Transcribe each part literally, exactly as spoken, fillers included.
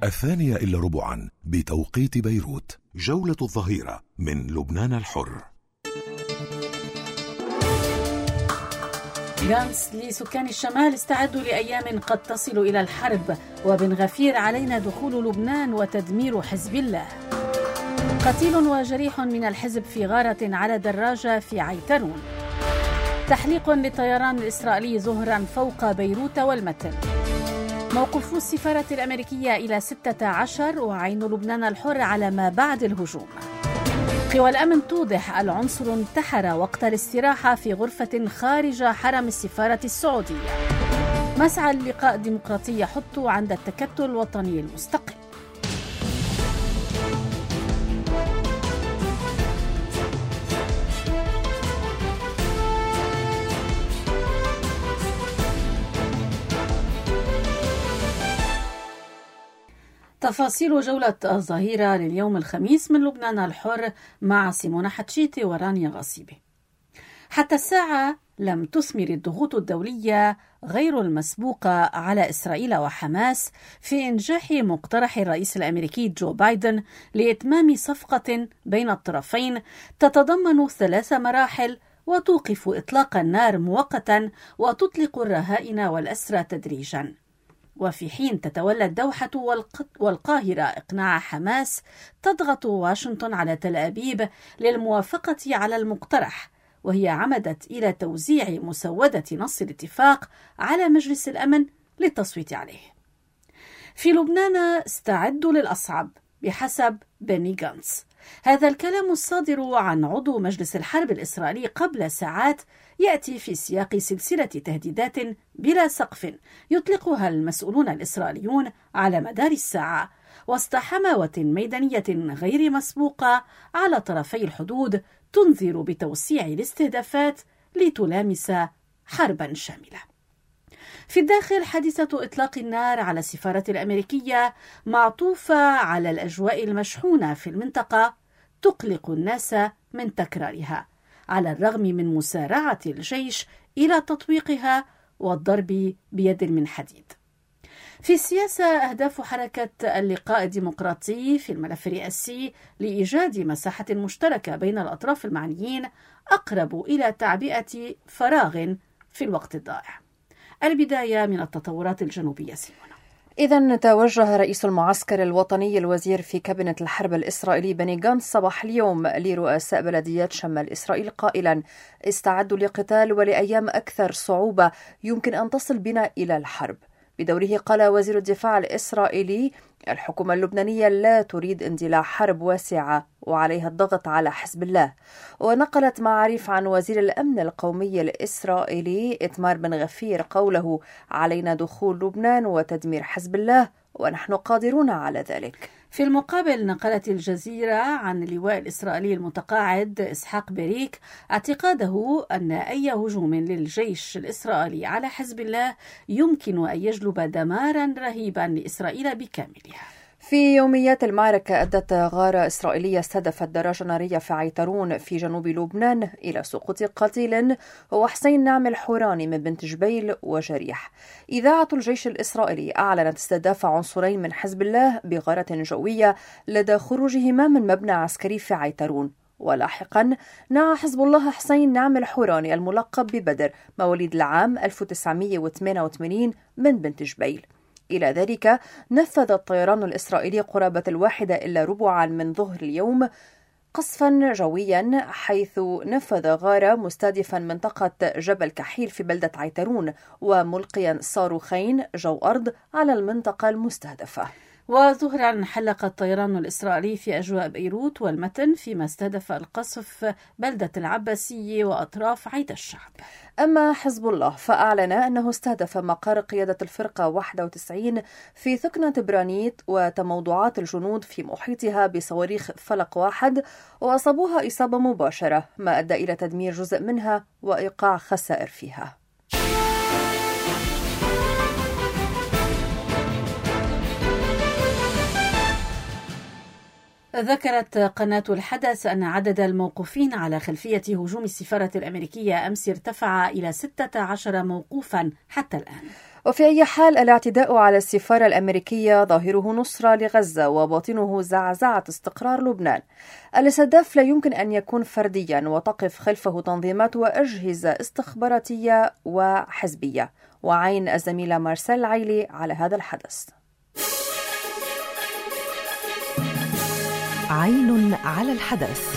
الثانية إلا ربعا بتوقيت بيروت. جولة الظهيرة من لبنان الحر. غانس لسكان الشمال: استعدوا لأيام قد تصل إلى الحرب، وبن غفير: علينا دخول لبنان وتدمير حزب الله. قتيل وجريح من الحزب في غارة على دراجة في عيترون. تحليق للطيران الإسرائيلي ظهرا فوق بيروت والمتن. موقف السفارة الأمريكية إلى ستة عشر، وعين لبنان الحر على ما بعد الهجوم. قوى الأمن توضح: العنصر انتحر وقت الاستراحة في غرفة خارج حرم السفارة السعودية. مسعى اللقاء الديمقراطي يحط عند التكتل الوطني المستقل. تفاصيل جولة الظهيرة لليوم الخميس من لبنان الحر مع سيمونة حتشيتي ورانيا غصيبي. حتى الساعة لم تثمر الضغوط الدولية غير المسبوقة على إسرائيل وحماس في إنجاح مقترح الرئيس الأمريكي جو بايدن لإتمام صفقة بين الطرفين تتضمن ثلاث مراحل وتوقف إطلاق النار مؤقتا وتطلق الرهائن والأسرى تدريجا. وفي حين تتولى الدوحة والقاهرة إقناع حماس، تضغط واشنطن على تل أبيب للموافقة على المقترح، وهي عمدت إلى توزيع مسودة نص الاتفاق على مجلس الأمن للتصويت عليه. في لبنان: استعدوا للأصعب بحسب بني غانس. هذا الكلام الصادر عن عضو مجلس الحرب الإسرائيلي قبل ساعات يأتي في سياق سلسلة تهديدات بلا سقف يطلقها المسؤولون الإسرائيليون على مدار الساعة، وسط حماوة ميدانية غير مسبوقة على طرفي الحدود تنذر بتوسيع الاستهدافات لتلامس حربا شاملة. في الداخل: حادثة إطلاق النار على السفارة الأمريكية معطوفة على الأجواء المشحونة في المنطقة تقلق الناس من تكرارها، على الرغم من مسارعة الجيش إلى تطبيقها والضرب بيد من حديد. في السياسة: أهداف حركة اللقاء الديمقراطي في الملف الرئاسي لإيجاد مساحة مشتركة بين الأطراف المعنيين أقرب إلى تعبئة فراغ في الوقت الضائع. البداية من التطورات الجنوبية. سيمونة. إذن توجه رئيس المعسكر الوطني الوزير في كابينة الحرب الإسرائيلي بني غانس صباح اليوم لرؤساء بلديات شمال إسرائيل قائلا: استعدوا لقتال ولأيام أكثر صعوبة يمكن أن تصل بنا إلى الحرب. بدوره قال وزير الدفاع الإسرائيلي: الحكومة اللبنانية لا تريد اندلاع حرب واسعة وعليها الضغط على حزب الله. ونقلت معاريف عن وزير الأمن القومي الإسرائيلي إتمار بن غفير قوله: علينا دخول لبنان وتدمير حزب الله ونحن قادرون على ذلك. في المقابل، نقلت الجزيرة عن اللواء الإسرائيلي المتقاعد إسحاق بريك اعتقاده أن أي هجوم للجيش الإسرائيلي على حزب الله يمكن أن يجلب دمارا رهيبا لإسرائيل بكاملها. في يوميات المعركة أدت غارة إسرائيلية استهدفت دراجة نارية في عيترون في جنوب لبنان إلى سقوط قتيل هو حسين نعم الحوراني من بنت جبيل وجريح. إذاعة الجيش الإسرائيلي أعلنت استهداف عنصرين من حزب الله بغارة جوية لدى خروجهما من مبنى عسكري في عيترون. ولاحقا نعى حزب الله حسين نعم الحوراني الملقب ببدر مواليد العام ألف وتسعمئة وثمانية وثمانين من بنت جبيل. إلى ذلك نفذ الطيران الإسرائيلي قرابة الواحدة إلا ربعا من ظهر اليوم قصفا جويا، حيث نفذ غارة مستهدفا منطقة جبل كحيل في بلدة عيترون وملقيا صاروخين جو أرض على المنطقة المستهدفة. وظهرا حلق الطيران الإسرائيلي في أجواء بيروت والمتن فيما استهدف القصف بلدة العباسية وأطراف عيد الشعب. أما حزب الله فأعلن أنه استهدف مقر قيادة الفرقة واحد وتسعين في ثكنة برانيت وتموضعات الجنود في محيطها بصواريخ فلق واحد وأصابوها إصابة مباشرة، ما أدى إلى تدمير جزء منها وإيقاع خسائر فيها. ذكرت قناة الحدث أن عدد الموقوفين على خلفية هجوم السفارة الأمريكية أمس ارتفع إلى ستة عشر موقوفا حتى الآن. وفي أي حال الاعتداء على السفارة الأمريكية ظاهره نصرة لغزة وباطنه زعزعة استقرار لبنان. الاستهداف لا يمكن أن يكون فرديا وتقف خلفه تنظيمات وأجهزة استخباراتية وحزبية. وعين الزميلة مارسيل عيلي على هذا الحدث. عين على الحدث.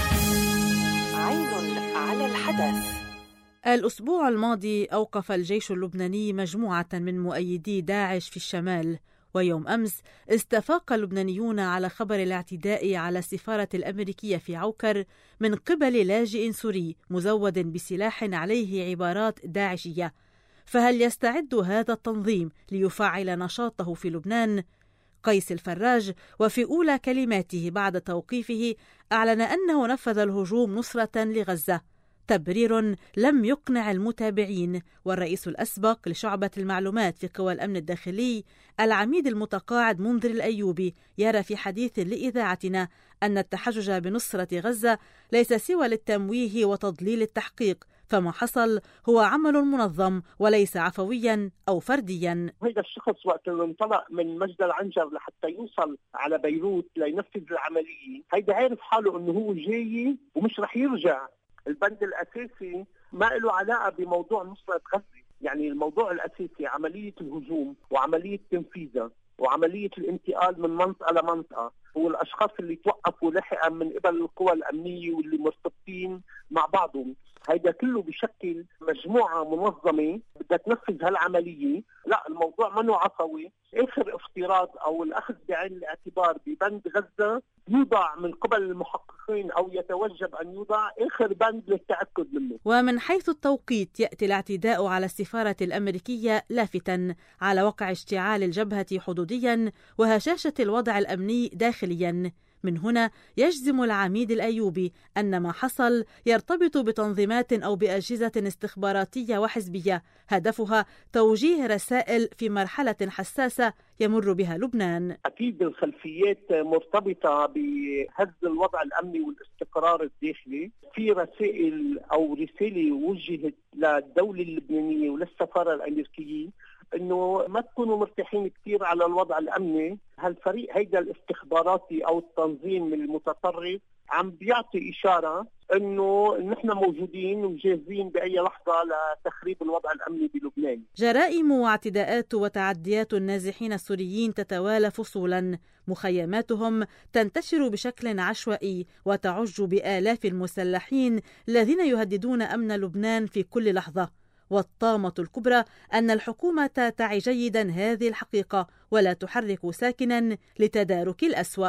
عين على الحدث. الأسبوع الماضي أوقف الجيش اللبناني مجموعة من مؤيدي داعش في الشمال، ويوم أمس استفاق اللبنانيون على خبر الاعتداء على السفارة الأمريكية في عوكر من قبل لاجئ سوري مزود بسلاح عليه عبارات داعشية. فهل يستعد هذا التنظيم ليفعل نشاطه في لبنان؟ قيس الفراج وفي أولى كلماته بعد توقيفه أعلن أنه نفذ الهجوم نصرة لغزة، تبرير لم يقنع المتابعين. والرئيس الأسبق لشعبة المعلومات في قوى الأمن الداخلي العميد المتقاعد منذر الأيوبي يرى في حديث لإذاعتنا أن التحجج بنصرة غزة ليس سوى للتمويه وتضليل التحقيق، فما حصل هو عمل منظم وليس عفويا أو فرديا. هذا الشخص وقت اللي انطلق من مجد العنجر لحتى يوصل على بيروت لينفذ العملية، هيدا عارف حاله انه هو جاي ومش رح يرجع. البند الأساسي ما له علاقة بموضوع نصرة غزة، يعني الموضوع الأساسي عملية الهجوم وعملية تنفيذها وعملية الانتقال من منطقة لمنطقة، والأشخاص اللي توقفوا لاحقا من قبل القوى الأمنية واللي مرتبطين مع بعضهم. هيدا كله بشكل مجموعة منظمة بدها تنفذ هالعملية. لا، الموضوع منه عفوي. آخر افتراض أو الأخذ بعين الاعتبار ببند غزة يوضع من قبل المحققين أو يتوجب أن يوضع آخر بند للتأكد منه. ومن حيث التوقيت يأتي الاعتداء على السفارة الأمريكية لافتاً على وقع اشتعال الجبهة حدودياً وهشاشة الوضع الأمني داخلياً. من هنا يجزم العميد الأيوبي أن ما حصل يرتبط بتنظيمات أو بأجهزة استخباراتية وحزبية هدفها توجيه رسائل في مرحلة حساسة يمر بها لبنان. أكيد الخلفيات مرتبطة بهز الوضع الأمني والاستقرار الداخلي. في رسائل أو رسالة وجهت للدولة اللبنانية وللسفارة الأمريكية انه ما تكونوا مرتاحين كثير على الوضع الامني. هالفريق هيدا الاستخباراتي او التنظيم المتطرف عم بيعطي اشاره انه نحن موجودين وجاهزين باي لحظه لتخريب الوضع الامني بلبنان. جرائم واعتداءات وتعديات النازحين السوريين تتوالى فصولا، مخيماتهم تنتشر بشكل عشوائي وتعج بآلاف المسلحين الذين يهددون امن لبنان في كل لحظه. والطامة الكبرى أن الحكومة تعي جيدا هذه الحقيقة ولا تحرك ساكنا لتدارك الأسوأ.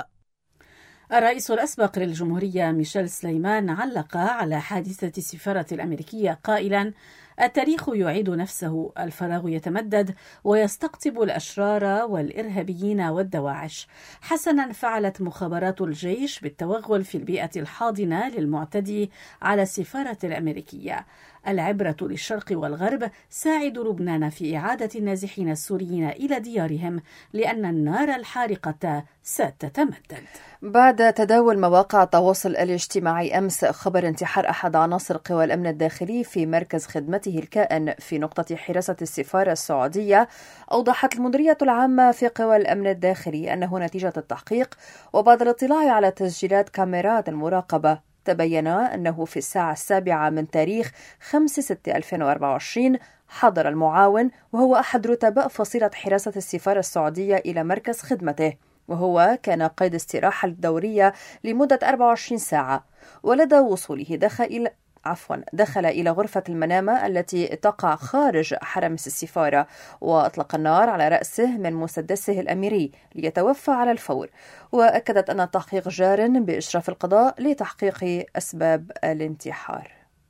الرئيس الأسبق للجمهورية ميشيل سليمان علق على حادثة السفارة الأمريكية قائلا: التاريخ يعيد نفسه، الفراغ يتمدد ويستقطب الأشرار والإرهابيين والدواعش. حسنا فعلت مخابرات الجيش بالتوغل في البيئة الحاضنة للمعتدي على السفارة الأمريكية. العبرة للشرق والغرب، ساعدوا لبنان في إعادة النازحين السوريين إلى ديارهم لأن النار الحارقة ستتمدد. بعد تداول مواقع التواصل الاجتماعي أمس خبر انتحار أحد عناصر قوى الأمن الداخلي في مركز خدمته الكائن في نقطة حراسة السفارة السعودية، أوضحت المديرية العامة في قوى الأمن الداخلي أنه نتيجة التحقيق وبعد الاطلاع على تسجيلات كاميرات المراقبة تبين أنه في الساعة السابعة من تاريخ خمسة ستة ألفين وأربعة وعشرين حضر المعاون وهو أحد رتباء فصيلة حراسة السفارة السعودية إلى مركز خدمته، وهو كان قيد استراحة دورية لمدة أربعة وعشرين ساعة. ولدى وصوله دخل إلى عفوا دخل إلى غرفة المنامة التي تقع خارج حرمس السفارة وأطلق النار على رأسه من مسدسه الأميري ليتوفى على الفور. وأكدت أن التحقيق جار بإشراف القضاء لتحقيق أسباب الانتحار.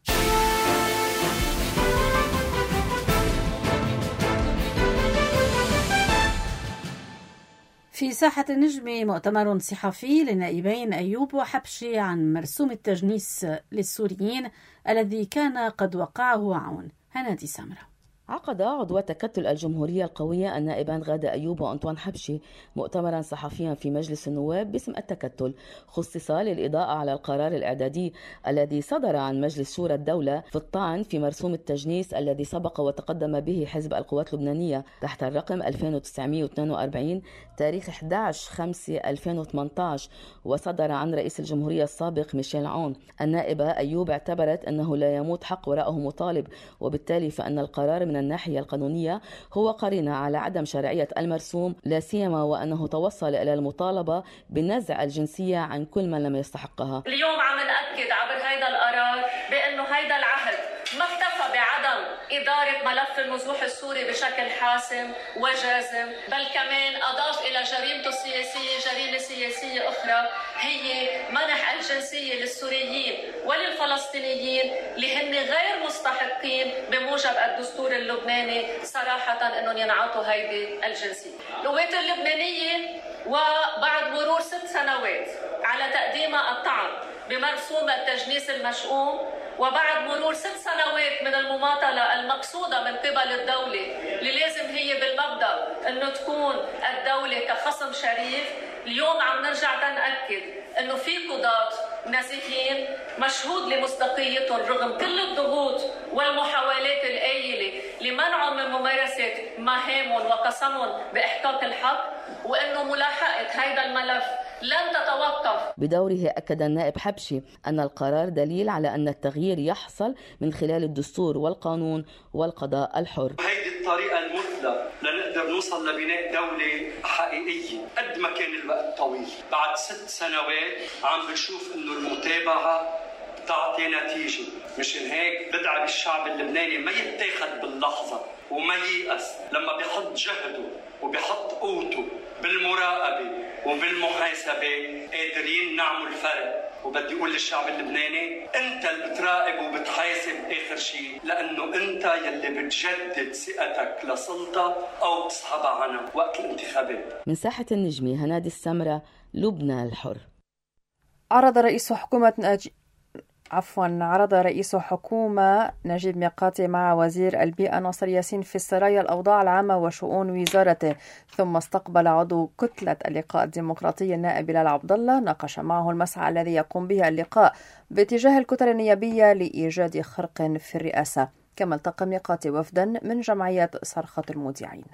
في ساحة النجم مؤتمر صحفي للنائبين أيوب وحبشي عن مرسوم التجنيس للسوريين الذي كان قد وقعه عون. هنادي سامرة. عقد عضو تكتل الجمهورية القوية النائبان غادة أيوب وأنطوان حبشي مؤتمرا صحفيا في مجلس النواب باسم التكتل، خصصا للإضاءة على القرار الإعدادي الذي صدر عن مجلس شورى الدولة في الطعن في مرسوم التجنيس الذي سبق وتقدم به حزب القوات اللبنانية تحت الرقم ألفين وتسعمائة واثنين وأربعين تاريخ أحد عشر خمسة ألفين وثمانية عشر، وصدر عن رئيس الجمهورية السابق ميشيل عون. النائبة أيوب اعتبرت أنه لا يموت حق وراءه مطالب، وبالتالي فإن القرار من الناحية القانونية هو قرينة على عدم شرعية المرسوم، لا سيما وأنه توصل إلى المطالبة بنزع الجنسية عن كل من لم يستحقها. اليوم عم نأكد عبر هذا القرار بأنه هذا العهد ما اكتفى بعدم إدارة ملف النزوح السوري بشكل حاسم وجازم، بل كمان أضاف إلى جريمته السياسية جريمة سياسية أخرى هي منح الجنسية للسوريين وللفلسطينيين اللي هن غير مستحقين بموجب الدستور اللبناني صراحة أنهم ينعطوا هيدي الجنسية. القوات اللبنانية وبعد مرور ست سنوات على تقديم الطعن بمرسوم التجنيس المشؤوم، وبعد مرور ست سنوات من المماطلة المقصودة من قبل الدولة اللي لازم هي بالمبدأ أنه تكون الدولة كخصم شريف، اليوم عم نرجع تنأكد أنه في قضاة نزيهين مشهود لمصداقيتهم رغم كل الضغوط والمحاولات الآيلة لمنعهم من ممارسة مهامهم وقسمهم بإحقاق الحق، وأنه ملاحقة هذا الملف لن تتوقف. بدوره أكد النائب حبشي أن القرار دليل على أن التغيير يحصل من خلال الدستور والقانون والقضاء الحر. هيدي الطريقة المثلى لنقدر نوصل لبناء دولة حقيقية. قد ما كان الوقت طويل، بعد ست سنوات عم بنشوف إنه المتابعة تعطي نتيجة. مشان هيك بدعي بالشعب اللبناني ما يتاخد باللحظة وما ييأس، لما بيحط جهده وبيحط قوته بالمراقبة وبالمحاسبة قادرين نعمل فرق. وبدي أقول للشعب اللبناني أنت اللي بتراقب وبتحاسب آخر شيء، لأنه أنت يلي بتجدد ثقتك لسلطة أو بتسحبها عنها وقت الانتخابات. من ساحة النجمة هنادي السمرة، لبنان الحر. عرض رئيس حكومة ناجي عفوا عرض رئيس حكومة نجيب ميقاتي مع وزير البيئة ناصر ياسين في السرايا الأوضاع العامة وشؤون وزارته، ثم استقبل عضو كتلة اللقاء الديمقراطي النائب بلال عبد الله، ناقش معه المسعى الذي يقوم به اللقاء باتجاه الكتل النيابية لإيجاد خرق في الرئاسة. كما التقى ميقاتي وفدا من جمعية صرخة المذيعين.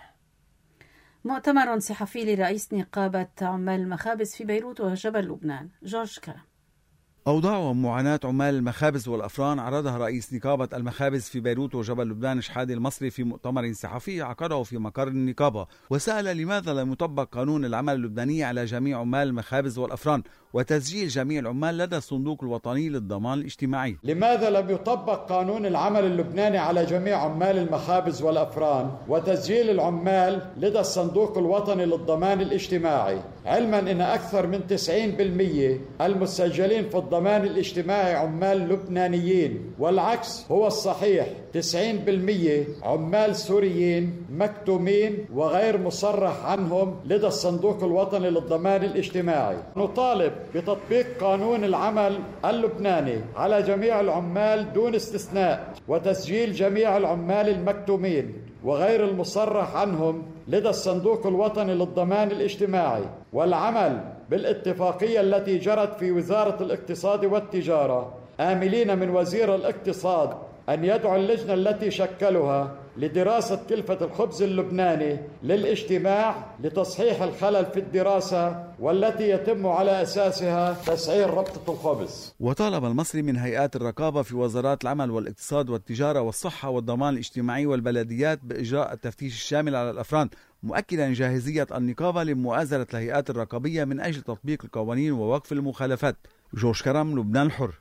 مؤتمر صحفي لرئيس نقابة عمال المخابز في بيروت وجبل لبنان، جورج كرم. أوضاع ومعاناة عمال المخابز والأفران عرضها رئيس نقابة المخابز في بيروت وجبل لبنان شحادي المصري في مؤتمر صحفي عقده في مقر النقابة، وسأل لماذا لم يطبق قانون العمل اللبناني على جميع عمال المخابز والأفران وتسجيل جميع العمال لدى الصندوق الوطني للضمان الاجتماعي. لماذا لم يطبق قانون العمل اللبناني على جميع عمال المخابز والأفران وتسجيل العمال لدى الصندوق الوطني للضمان الاجتماعي، علما أن أكثر من تسعين بالمئة المسجلين في الضمان الاجتماعي عمال لبنانيين، والعكس هو الصحيح، تسعين بالمئة عمال سوريين مكتومين وغير مصرح عنهم لدى الصندوق الوطني للضمان الاجتماعي. نطالب بتطبيق قانون العمل اللبناني على جميع العمال دون استثناء، وتسجيل جميع العمال المكتومين وغير المصرح عنهم لدى الصندوق الوطني للضمان الاجتماعي، والعمل بالاتفاقية التي جرت في وزارة الاقتصاد والتجارة، آملين من وزير الاقتصاد أن يدعو اللجنة التي شكلها لدراسة كلفة الخبز اللبناني للاجتماع لتصحيح الخلل في الدراسة والتي يتم على أساسها تسعير ربطة الخبز. وطالب المصري من هيئات الرقابة في وزارات العمل والاقتصاد والتجارة والصحة والضمان الاجتماعي والبلديات بإجراء التفتيش الشامل على الأفران، مؤكدا جاهزية النقابة لمؤازرة الهيئات الرقابية من أجل تطبيق القوانين ووقف المخالفات. جورج كرم، لبنان الحر.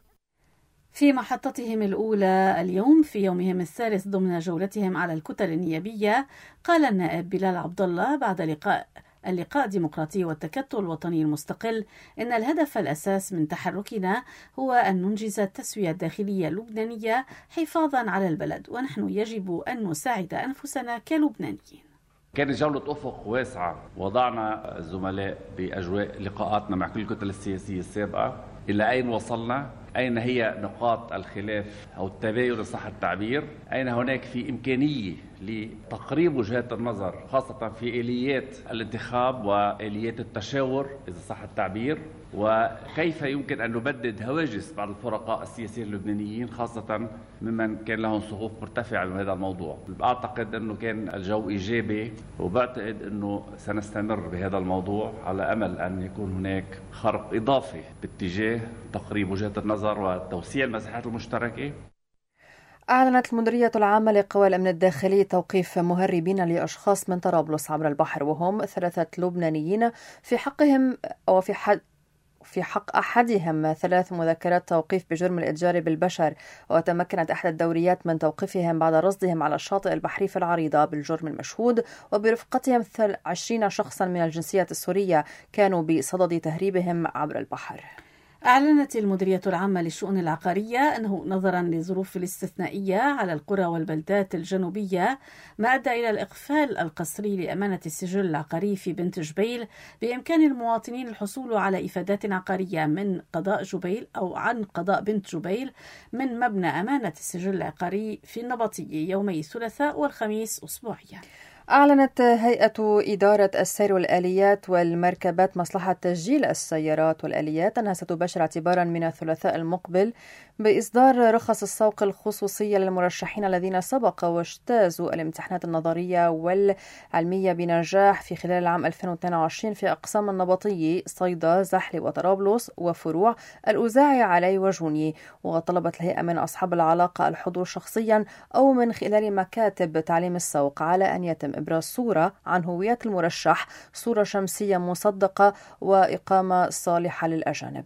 في محطتهم الأولى اليوم في يومهم الثالث ضمن جولتهم على الكتل النيابية، قال النائب بلال عبد الله بعد لقاء اللقاء الديمقراطي والتكتل الوطني المستقل إن الهدف الأساس من تحركنا هو أن ننجز التسوية الداخلية اللبنانية حفاظا على البلد، ونحن يجب أن نساعد أنفسنا كلبنانيين. كانت جولة أفق واسعة، وضعنا الزملاء بأجواء لقاءاتنا مع كل الكتل السياسية السابقة. إلى أين وصلنا؟ أين هي نقاط الخلاف أو التباين إن صح التعبير، أين هناك في إمكانية لتقريب وجهات النظر خاصة في آليات الانتخاب وآليات التشاور إذا صح التعبير، وكيف يمكن أن نبدد هواجس بعض الفرقاء السياسيين اللبنانيين خاصة ممن كان لهم صفوف مرتفعة بهذا الموضوع. أعتقد أنه كان الجو إيجابي، وبعتقد أنه سنستمر بهذا الموضوع على أمل أن يكون هناك خرق إضافي باتجاه تقريب وجهات النظر وتوسيع المساحات المشتركة. أعلنت المديرية العامة لقوى الأمن الداخلي توقيف مهربين لأشخاص من طرابلس عبر البحر، وهم ثلاثة لبنانيين في حقهم أو في حد في حق أحدهم ثلاث مذكرات توقيف بجرم الإتجار بالبشر، وتمكنت أحد الدوريات من توقيفهم بعد رصدهم على الشاطئ البحري في العريضة بالجرم المشهود، وبرفقتهم عشرين شخصا من الجنسية السورية كانوا بصدد تهريبهم عبر البحر. أعلنت المديرية العامة للشؤون العقارية أنه نظرا للظروف الاستثنائية على القرى والبلدات الجنوبية ما أدى إلى الإقفال القسري لأمانة السجل العقاري في بنت جبيل، بإمكان المواطنين الحصول على إفادات عقارية من قضاء جبيل أو عن قضاء بنت جبيل من مبنى أمانة السجل العقاري في النبطية يومي الثلاثاء والخميس أسبوعيا. أعلنت هيئة إدارة السير والآليات والمركبات مصلحة تسجيل السيارات والآليات أنها ستباشر اعتبارا من الثلاثاء المقبل بإصدار رخص السوق الخصوصية للمرشحين الذين سبق واجتازوا الامتحانات النظرية والعلمية بنجاح في خلال العام ألفين واثنين وعشرين في أقسام النبطية، صيدا، زحلي وطرابلس وفروع الأوزاعي علي وجوني. وطلبت الهيئة من أصحاب العلاقة الحضور شخصيا أو من خلال مكاتب تعليم السوق على أن يتم إبراز صورة عن هوية المرشح، صورة شمسية مصدقة وإقامة صالحة للأجانب.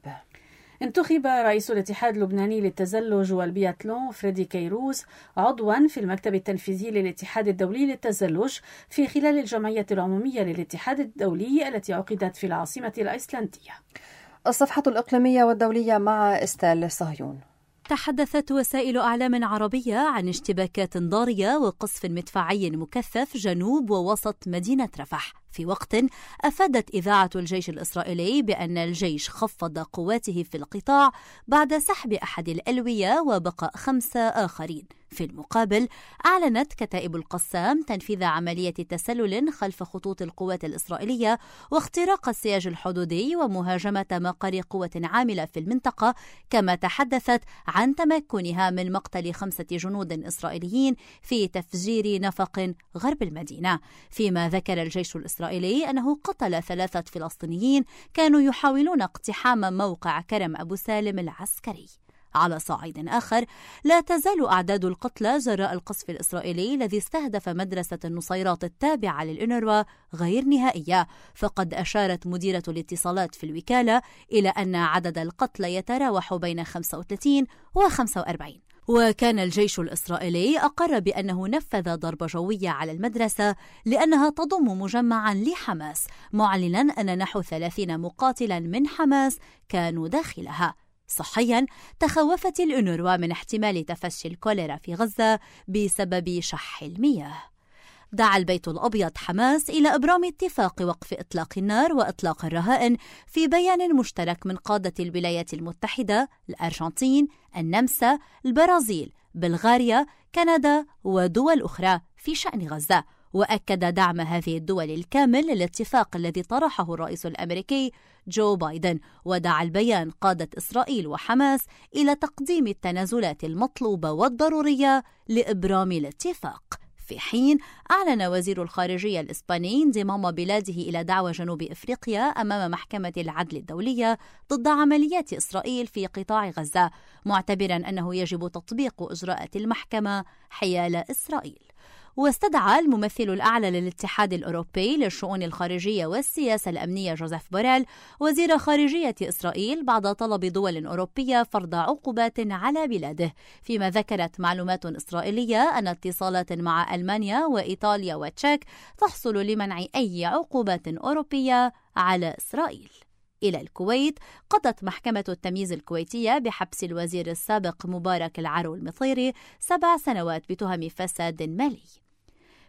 انتخب رئيس الاتحاد اللبناني للتزلج والبياتلون فريدي كيروز عضوا في المكتب التنفيذي للاتحاد الدولي للتزلج في خلال الجمعية العمومية للاتحاد الدولي التي عقدت في العاصمة الأيسلندية. الصفحة الإقليمية والدولية مع استال صهيون. تحدثت وسائل أعلام عربية عن اشتباكات ضارية وقصف مدفعي مكثف جنوب ووسط مدينة رفح، في وقت أفادت إذاعة الجيش الإسرائيلي بأن الجيش خفض قواته في القطاع بعد سحب أحد الألوية وبقاء خمسة آخرين. في المقابل أعلنت كتائب القسام تنفيذ عملية تسلل خلف خطوط القوات الإسرائيلية واختراق السياج الحدودي ومهاجمة مقر قوة عاملة في المنطقة، كما تحدثت عن تمكنها من مقتل خمسة جنود إسرائيليين في تفجير نفق غرب المدينة. فيما ذكر الجيش الإسرائيلي أنه قتل ثلاثة فلسطينيين كانوا يحاولون اقتحام موقع كرم أبو سالم العسكري. على صعيد آخر، لا تزال أعداد القتلى جراء القصف الإسرائيلي الذي استهدف مدرسة النصيرات التابعة للأونروا غير نهائية، فقد أشارت مديرة الاتصالات في الوكالة إلى أن عدد القتلى يتراوح بين خمسة وثلاثين وخمسة وأربعين. وكان الجيش الإسرائيلي أقر بأنه نفذ ضربة جوية على المدرسة لأنها تضم مجمعا لحماس، معلنا أن نحو ثلاثين مقاتلا من حماس كانوا داخلها. صحيا، تخوفت الأونروا من احتمال تفشي الكوليرا في غزة بسبب شح المياه. دعا البيت الأبيض حماس إلى إبرام اتفاق وقف إطلاق النار وإطلاق الرهائن في بيان مشترك من قادة الولايات المتحدة، الأرجنتين، النمسا، البرازيل، بلغاريا، كندا ودول أخرى في شأن غزة. وأكد دعم هذه الدول الكامل للاتفاق الذي طرحه الرئيس الأمريكي جو بايدن، ودعا البيان قادة إسرائيل وحماس إلى تقديم التنازلات المطلوبة والضرورية لإبرام الاتفاق. في حين أعلن وزير الخارجية الإسباني انضمام بلاده إلى دعوى جنوب إفريقيا أمام محكمة العدل الدولية ضد عمليات إسرائيل في قطاع غزة، معتبرا أنه يجب تطبيق إجراءات المحكمة حيال إسرائيل. واستدعى الممثل الأعلى للاتحاد الأوروبي للشؤون الخارجية والسياسة الأمنية جوزيف بوريل وزير خارجية إسرائيل بعد طلب دول أوروبية فرض عقوبات على بلاده، فيما ذكرت معلومات إسرائيلية أن اتصالات مع ألمانيا وإيطاليا وتشيك تحصل لمنع أي عقوبات أوروبية على إسرائيل. إلى الكويت، قضت محكمة التمييز الكويتية بحبس الوزير السابق مبارك العرو المطيري سبع سنوات بتهم فساد مالي.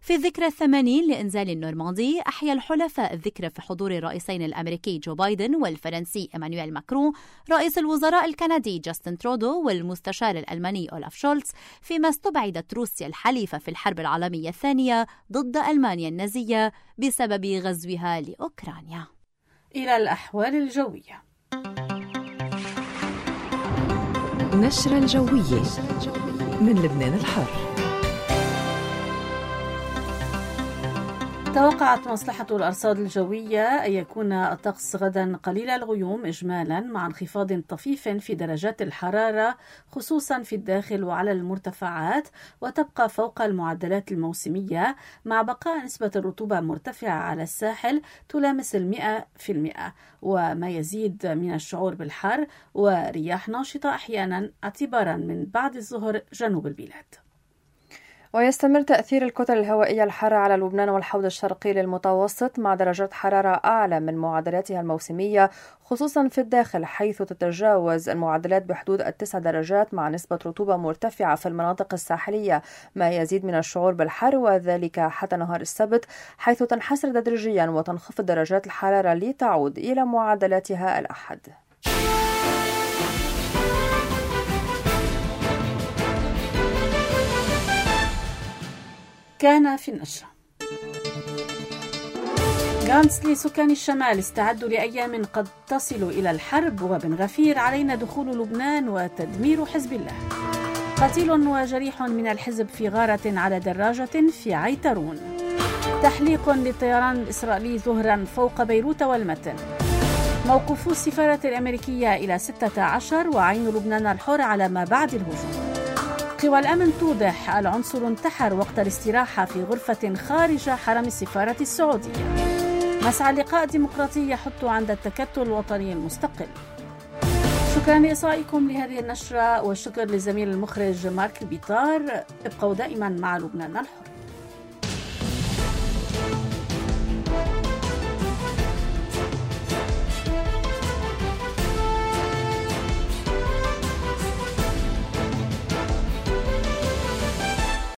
في الذكرى الثمانين لإنزال النورماندي، أحيا الحلفاء الذكرى في حضور الرئيسين الأمريكي جو بايدن والفرنسي إيمانويل ماكرون، رئيس الوزراء الكندي جاستن ترودو والمستشار الألماني أولاف شولتز، فيما استبعدت روسيا الحليفة في الحرب العالمية الثانية ضد ألمانيا النازية بسبب غزوها لأوكرانيا. إلى الأحوال الجوية. نشرة الجوية من لبنان الحر. توقعت مصلحة الأرصاد الجوية أن يكون الطقس غدا قليل الغيوم إجمالا، مع انخفاض طفيف في درجات الحرارة خصوصا في الداخل وعلى المرتفعات، وتبقى فوق المعدلات الموسمية، مع بقاء نسبة الرطوبة مرتفعة على الساحل تلامس المئة في المئة، وما يزيد من الشعور بالحر، ورياح ناشطة أحيانا اعتبارا من بعد الظهر جنوب البلاد. ويستمر تأثير الكتل الهوائية الحارة على لبنان والحوض الشرقي للمتوسط، مع درجات حرارة أعلى من معدلاتها الموسمية خصوصا في الداخل، حيث تتجاوز المعدلات بحدود التسع درجات، مع نسبة رطوبة مرتفعة في المناطق الساحلية، ما يزيد من الشعور بالحر، وذلك حتى نهار السبت، حيث تنحسر تدريجيا وتنخفض درجات الحرارة لتعود إلى معدلاتها الأحد. كان في النشرة. غانتس لسكان الشمال: استعدوا لأيام قد تصل إلى الحرب، وبن غفير: علينا دخول لبنان وتدمير حزب الله. قتيل وجريح من الحزب في غارة على دراجة في عيترون. تحليق للطيران الإسرائيلي ظهرا فوق بيروت والمتن. موقف السفارة الأمريكية إلى ستة عشر، وعين لبنان الحر على ما بعد الهجوم. قوى الأمن توضح: العنصر انتحر وقت الاستراحة في غرفة خارج حرم السفارة السعودية. مسعى لقاء ديمقراطي يحث عند التكتل الوطني المستقل. شكرا لإصغائكم لهذه النشرة، والشكر لزميل المخرج مارك بيطار. ابقوا دائما مع لبنان الحر.